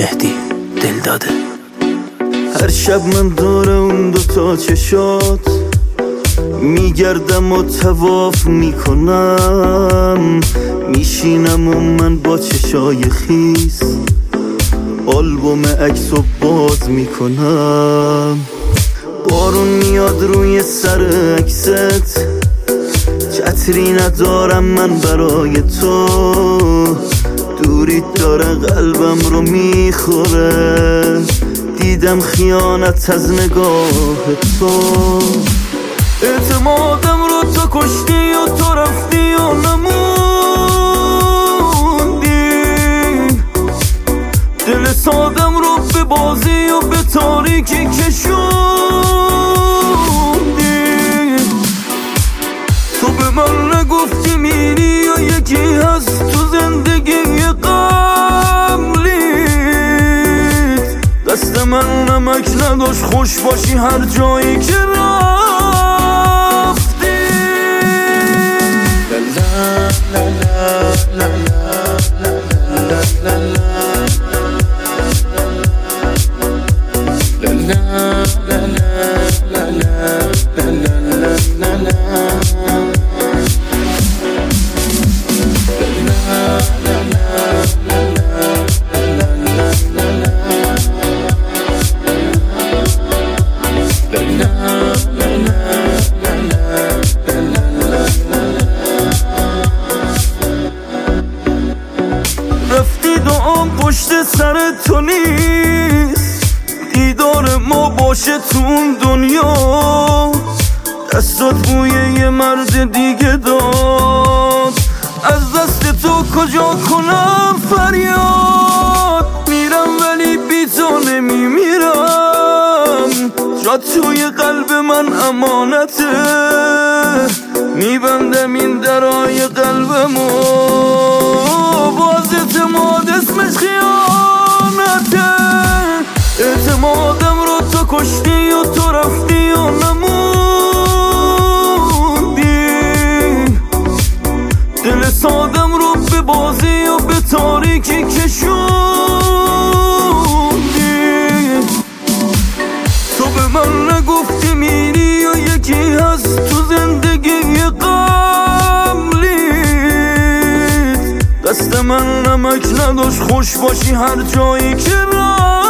مهدی دل داده. هر شب من دور اون دوتا چشات میگردم و طواف میکنم، میشینم و من با چشای خیس آلبوم عکس و باز میکنم. بارون میاد روی سر عکست، چتری ندارم من برای تو، دوریت داره قلبم رو میخوره، دیدم خیانت از نگاه تو. اعتمادم رو تو کشتی و تو رفتی و نموندی، دل سادم رو به بازی و به تاریکی کشوندی. تو به من نگفتی میری یا یکی هست تو زندگی قبلیت، دست من نمک نداشت خوش باشی هر جایی که رفتی. رفتی دعام پشت سر تو نیست، دیدار ما باشه تو اون دنیا، دستات بوی یه مرد دیگه داد، از دست تو کجا کنم فریاد، میرم ولی بی تو نمیمیرم، جا توی قلب من امانته، میبندم این درای قلبمو، باز اعتماد اسمش خیانته. اعتمادم رو تو کشتی و تو رفتی و نموندی، دل سادم رو به بازی و به تاریکی کشوندی. تو به من نگفتی میری یا یکی هست تو زندگی قبلیت، دست من نمک نداشت خوش باشی هر جایی که رفتی.